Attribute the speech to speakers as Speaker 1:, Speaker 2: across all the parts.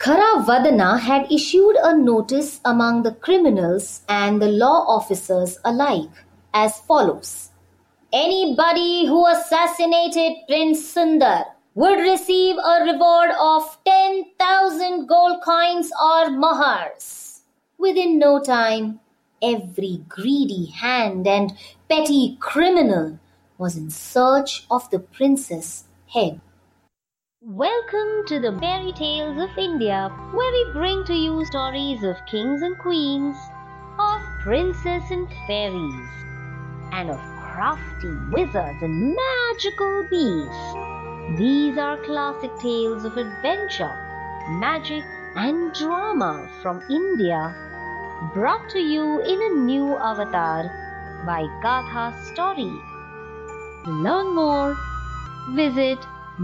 Speaker 1: Kharavadana had issued a notice among the criminals and the law officers alike as follows. Anybody who assassinated Prince Sundar would receive a reward of 10,000 gold coins or mohars. Within no time, every greedy hand and petty criminal was in search of the prince's head.
Speaker 2: Welcome to the Fairy Tales of India, where we bring to you stories of kings and queens, of princes and fairies, and of crafty wizards and magical beasts. These are classic tales of adventure, magic, and drama from India, brought to you in a new avatar by Gatha Story. To learn more, visit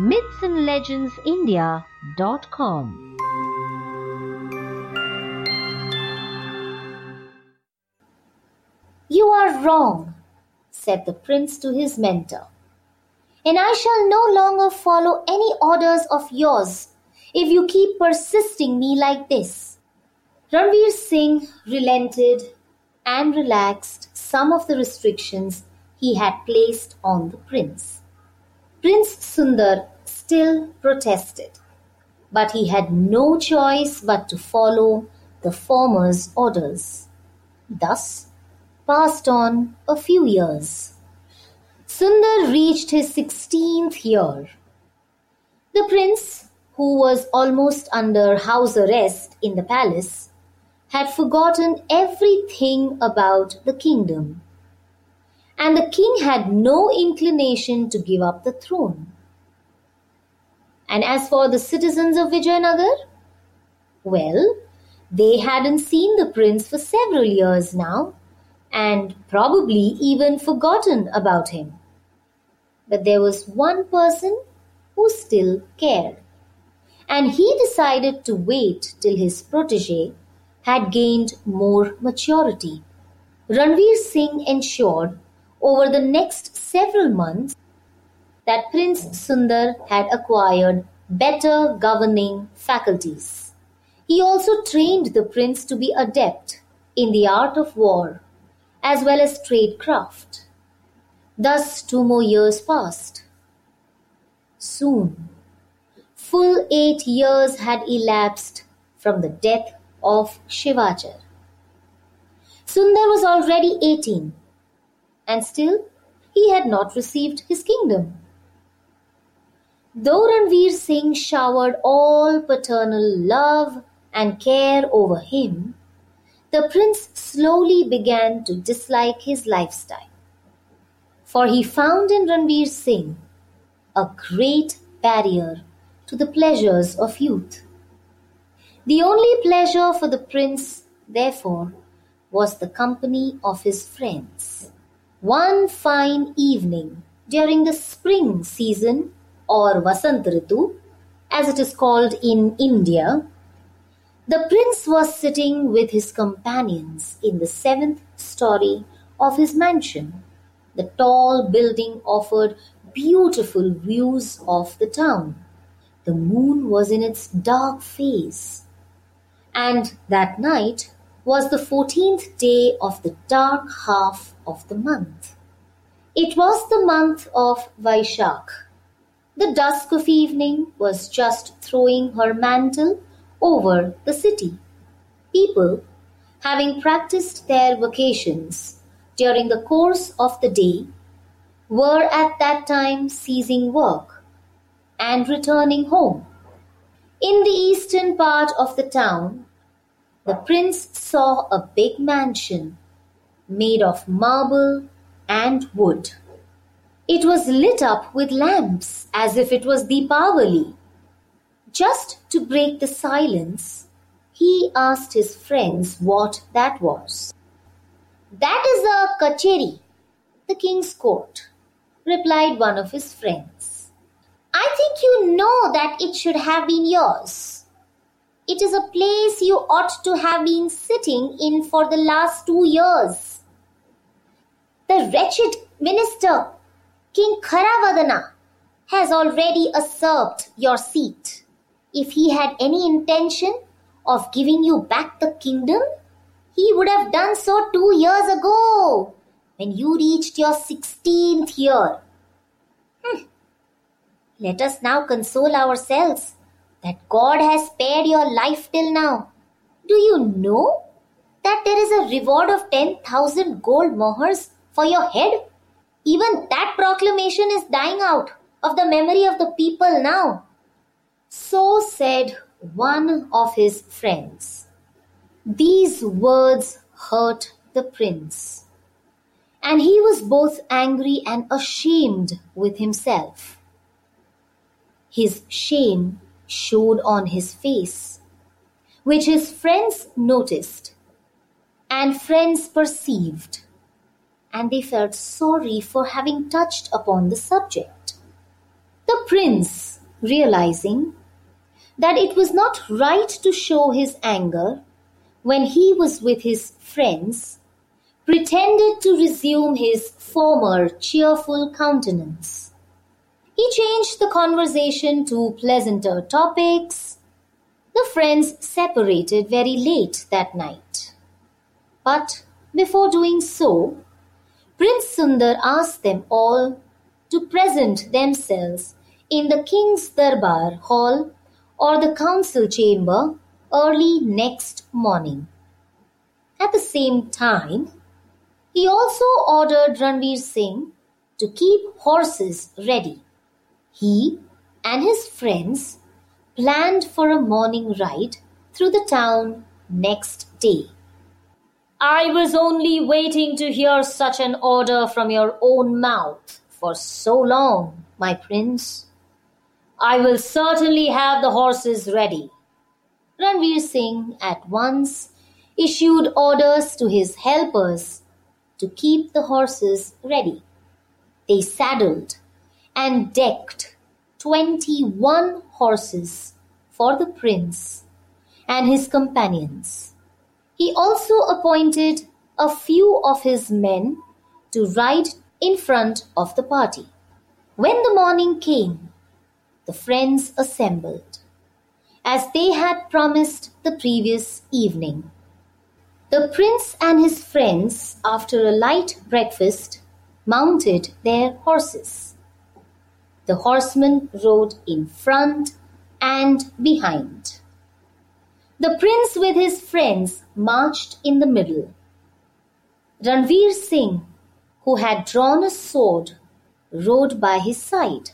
Speaker 2: mythsandlegendsindia.com.
Speaker 1: You are wrong, said the prince to his mentor, and I shall no longer follow any orders of yours if you keep persisting me like this. Ranveer Singh relented and relaxed some of the restrictions he had placed on the prince. Prince Sundar still protested, but he had no choice but to follow the former's orders. Thus passed on a few years. Sundar reached his 16th year. The prince, who was almost under house arrest in the palace, had forgotten everything about the kingdom, and the king had no inclination to give up the throne. And as for the citizens of Vijayanagar, well, they hadn't seen the prince for several years now, and probably even forgotten about him. But there was one person who still cared, and he decided to wait till his protege had gained more maturity. Ranveer Singh ensured over the next several months that Prince Sundar had acquired better governing faculties. He also trained the prince to be adept in the art of war as well as tradecraft. Thus 2 more years passed. Soon, full 8 years had elapsed from the death of Shivachar. Sundar was already 18, and still he had not received his kingdom. Though Ranveer Singh showered all paternal love and care over him, the prince slowly began to dislike his lifestyle. For he found in Ranveer Singh a great barrier to the pleasures of youth. The only pleasure for the prince, therefore, was the company of his friends. One fine evening during the spring season, or Vasant Ritu, as it is called in India, the prince was sitting with his companions in the 7th story of his mansion. The tall building offered beautiful views of the town. The moon was in its dark phase, and that night was the 14th day of the dark half of the month. It was the month of Vaishakh. The dusk of evening was just throwing her mantle over the city. People, having practiced their vocations during the course of the day, were at that time ceasing work and returning home. In the eastern part of the town, the prince saw a big mansion made of marble and wood. It was lit up with lamps as if it was Deepavali. Just to break the silence, he asked his friends what that was. "That is a kacheri, the king's court," replied one of his friends. "I think you know that it should have been yours. It is a place you ought to have been sitting in for the last 2 years. The wretched minister, King Kharavadana, has already usurped your seat. If he had any intention of giving you back the kingdom, he would have done so 2 years ago, when you reached your 16th year. Let us now console ourselves that God has spared your life till now. Do you know that there is a reward of 10,000 gold mohurs for your head? Even that proclamation is dying out of the memory of the people now. So said one of his friends. These words hurt the prince, and he was both angry and ashamed with himself. His shame showed on his face, which his friends noticed, and friends perceived, and they felt sorry for having touched upon the subject. The prince, realizing that it was not right to show his anger when he was with his friends, pretended to resume his former cheerful countenance. He changed the conversation to pleasanter topics. The friends separated very late that night. But before doing so, Prince Sundar asked them all to present themselves in the king's darbar hall or the council chamber early next morning. At the same time, he also ordered Ranveer Singh to keep horses ready. He and his friends planned for a morning ride through the town next day. I was only waiting to hear such an order from your own mouth for so long, my prince. I will certainly have the horses ready. Ranveer Singh at once issued orders to his helpers to keep the horses ready. They saddled and decked 21 horses for the prince and his companions. He also appointed a few of his men to ride in front of the party. When the morning came, the friends assembled, as they had promised the previous evening. The prince and his friends, after a light breakfast, mounted their horses. The horsemen rode in front and behind. The prince with his friends marched in the middle. Ranveer Singh, who had drawn a sword, rode by his side.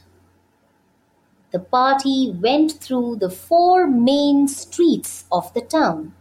Speaker 1: The party went through the 4 main streets of the town.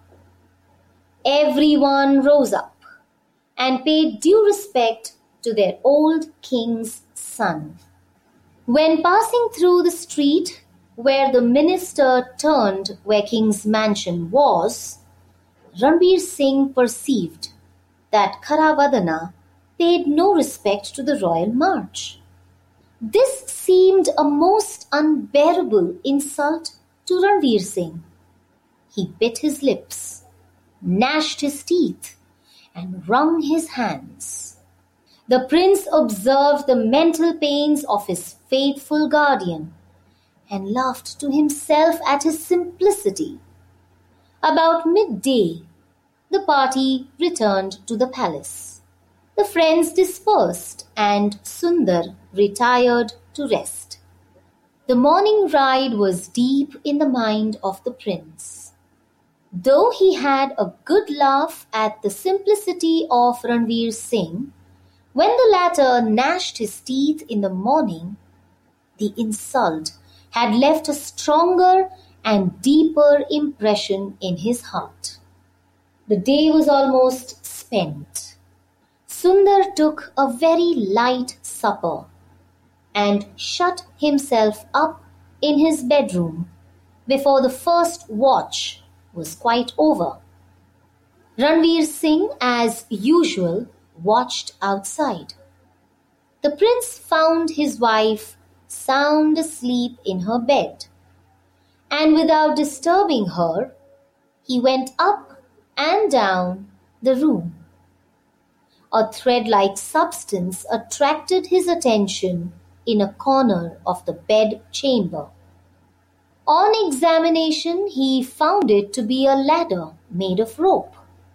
Speaker 1: Everyone rose up and paid due respect to their old king's son. When passing through the street where the minister turned where king's mansion was, Ranveer Singh perceived that Kharavadana paid no respect to the royal march. This seemed a most unbearable insult to Ranveer Singh. He bit his lips, gnashed his teeth, and wrung his hands. The prince observed the mental pains of his faithful guardian and laughed to himself at his simplicity. About midday, the party returned to the palace. The friends dispersed and Sundar retired to rest. The morning ride was deep in the mind of the prince. Though he had a good laugh at the simplicity of Ranveer Singh, when the latter gnashed his teeth in the morning, the insult had left a stronger and deeper impression in his heart. The day was almost spent. Sundar took a very light supper and shut himself up in his bedroom before the first watch was quite over. Ranveer Singh, as usual, watched outside. The prince found his wife sound asleep in her bed, and without disturbing her, he went up and down the room. A thread-like substance attracted his attention in a corner of the bed chamber. On examination, he found it to be a ladder made of rope.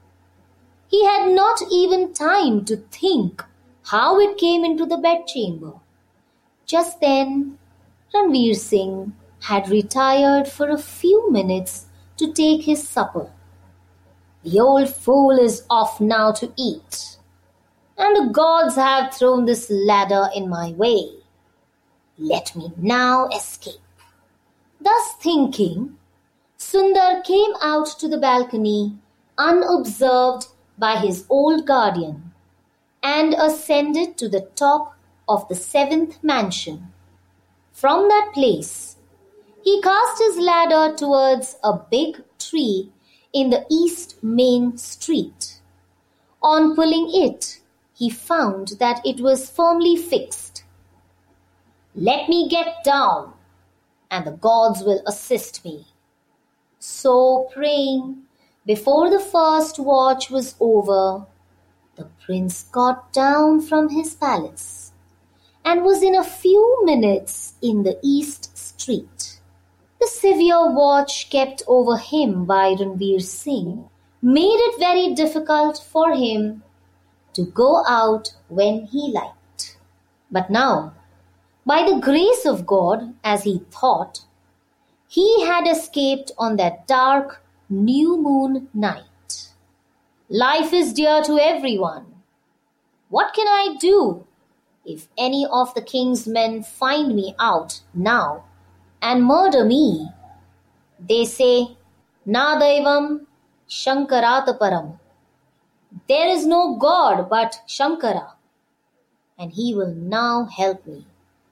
Speaker 1: He had not even time to think how it came into the bedchamber. Just then, Ranveer Singh had retired for a few minutes to take his supper. The old fool is off now to eat, and the gods have thrown this ladder in my way. Let me now escape. Thus thinking, Sundar came out to the balcony unobserved by his old guardian and ascended to the top of the 7th mansion. From that place, he cast his ladder towards a big tree in the East Main Street. On pulling it, he found that it was firmly fixed. Let me get down, and the gods will assist me. So praying, before the first watch was over, the prince got down from his palace and was in a few minutes in the East Street. The severe watch kept over him by Ranveer Singh made it very difficult for him to go out when he liked. But now, by the grace of God, as he thought, he had escaped on that dark new moon night. Life is dear to everyone. What can I do if any of the king's men find me out now and murder me? They say, Na Daivam Shankarata Param. There is no God but Shankara, and he will now help me.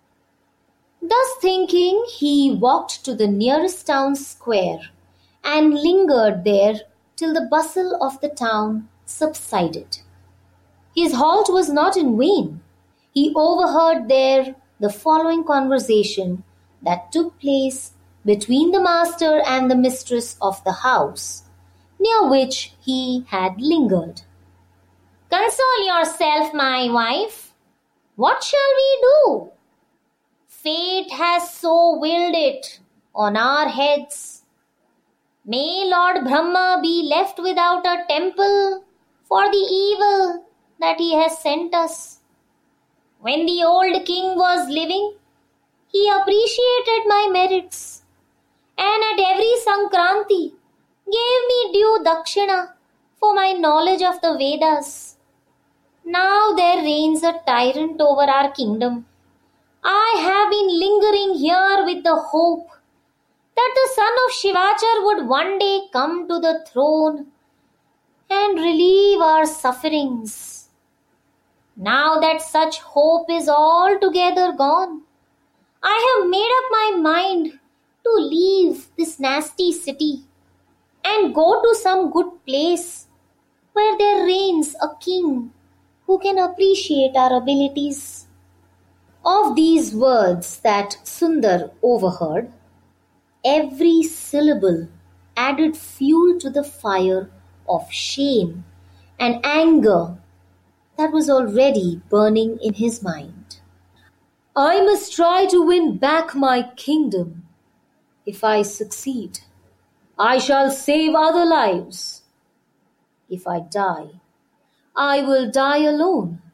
Speaker 1: Thus thinking, he walked to the nearest town square and lingered there till the bustle of the town subsided. His halt was not in vain. He overheard there the following conversation that took place between the master and the mistress of the house, near which he had lingered. Console yourself, my wife. What shall we do? Fate has so willed it on our heads. May Lord Brahma be left without a temple for the evil that he has sent us. When the old king was living, he appreciated my merits, and at every Sankranti gave me due dakshina for my knowledge of the Vedas. Now there reigns a tyrant over our kingdom. I have been lingering here with the hope that the son of Shivachar would one day come to the throne and relieve our sufferings. Now that such hope is altogether gone, I have made up my mind to leave this nasty city and go to some good place where there reigns a king who can appreciate our abilities. Of these words that Sundar overheard, every syllable added fuel to the fire of shame and anger that was already burning in his mind. I must try to win back my kingdom. If I succeed, I shall save other lives. If I die, I will die alone.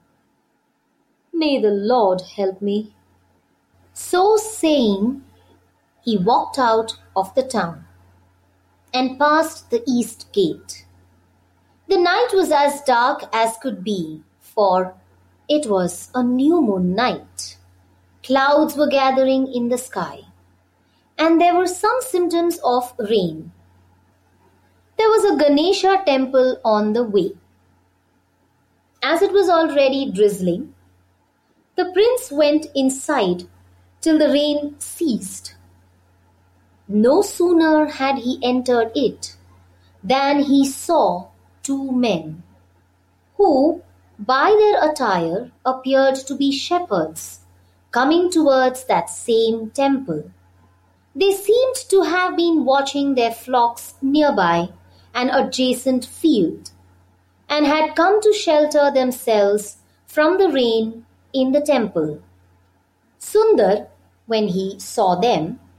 Speaker 1: May the Lord help me. So saying, he walked out of the town and passed the east gate. The night was as dark as could be, for it was a new moon night. Clouds were gathering in the sky, and there were some symptoms of rain. There was a Ganesha temple on the way. As it was already drizzling, the prince went inside till the rain ceased. No sooner had he entered it than he saw two men, who, by their attire, appeared to be shepherds, coming towards that same temple. They seemed to have been watching their flocks nearby an adjacent field, and had come to shelter themselves from the rain in the temple. Sundar, when he saw them,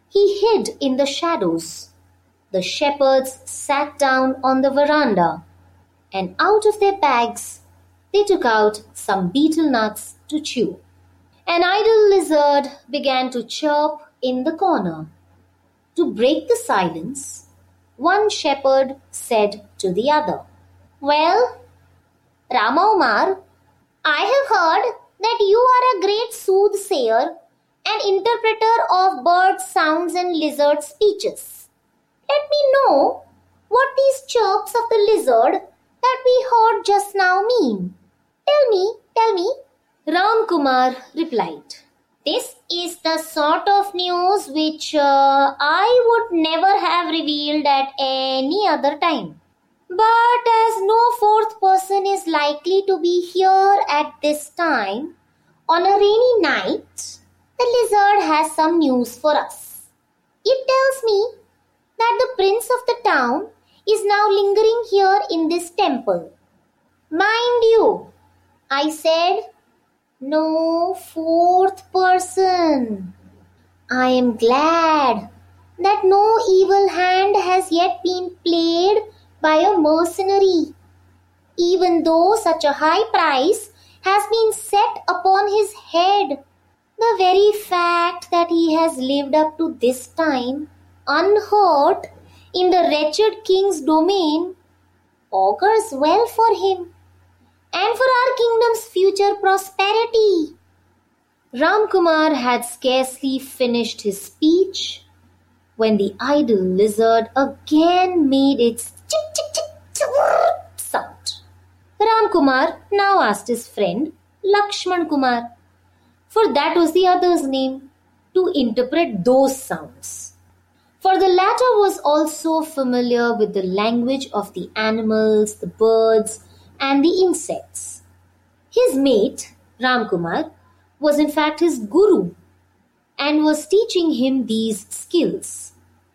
Speaker 1: He hid in the shadows. The shepherds sat down on the veranda, and out of their bags they took out some betel nuts to chew. An idle lizard began to chirp in the corner. To break the silence, one shepherd said to the other, "Well, Rama Umar, I have heard that you are a great soothsayer and interpreter of bird sounds and lizard speeches. Let me know what these chirps of the lizard that we heard just now mean. Tell me. Ram Kumar replied, "This is the sort of news which I would never have revealed at any other time. But as no fourth person is likely to be here at this time, on a rainy night, the lizard has some news for us. It tells me that the prince of the town is now lingering here in this temple. Mind you, I said, no fourth person. I am glad that no evil hand has yet been played by a mercenary, even though such a high price has been set upon his head. The very fact that he has lived up to this time unhurt in the wretched king's domain augurs well for him and for our kingdom's future prosperity." Ram Kumar had scarcely finished his speech when the idle lizard again made its sound. Ram Kumar now asked his friend Lakshman Kumar, for that was the other's name, to interpret those sounds. For the latter was also familiar with the language of the animals, the birds, and the insects. His mate, Ram Kumar, was in fact his guru and was teaching him these skills.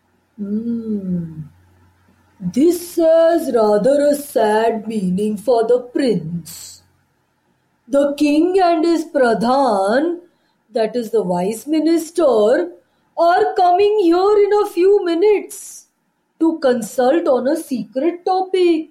Speaker 3: This has rather a sad meaning for the prince. The king and his pradhan, that is the vice minister, are coming here in a few minutes to consult on a secret topic.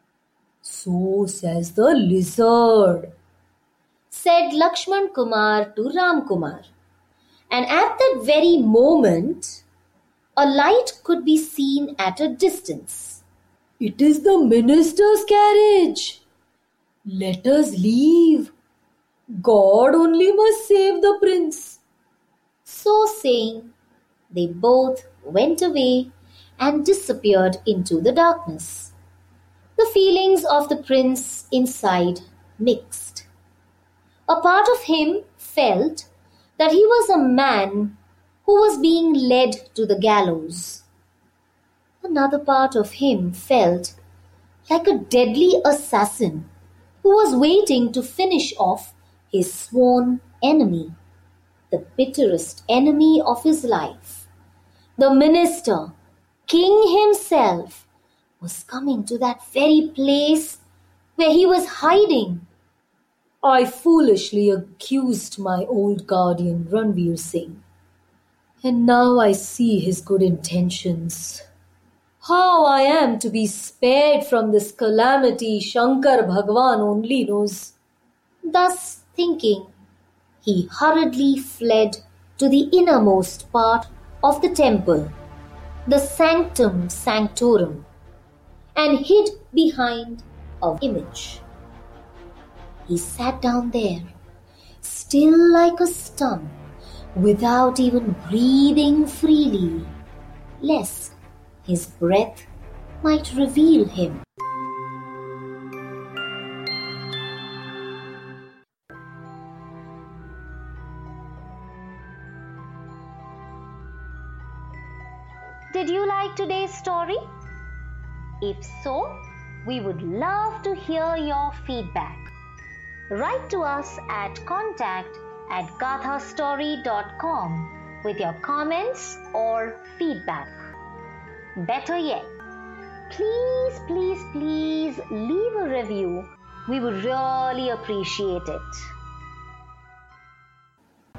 Speaker 3: So says the lizard,
Speaker 1: said Lakshman Kumar to Ram Kumar. And at that very moment, a light could be seen at a distance.
Speaker 3: It is the minister's carriage. Let us leave. God only must save the prince.
Speaker 1: So saying, they both went away and disappeared into the darkness. The feelings of the prince inside mixed. A part of him felt that he was a man who was being led to the gallows. Another part of him felt like a deadly assassin who was waiting to finish off his sworn enemy, the bitterest enemy of his life. The minister, king himself, was coming to that very place where he was hiding.
Speaker 3: I foolishly accused my old guardian Ranveer Singh, and now I see his good intentions. How I am to be spared from this calamity Shankar Bhagwan only knows.
Speaker 1: Thus thinking, he hurriedly fled to the innermost part of the temple, the sanctum sanctorum, and hid behind an image. He sat down there, still like a stump, without even breathing freely, lest his breath might reveal him.
Speaker 2: Did you like today's story? If so, we would love to hear your feedback. Write to us at contact@gathastory.com with your comments or feedback. Better yet, please leave a review. We would really appreciate it.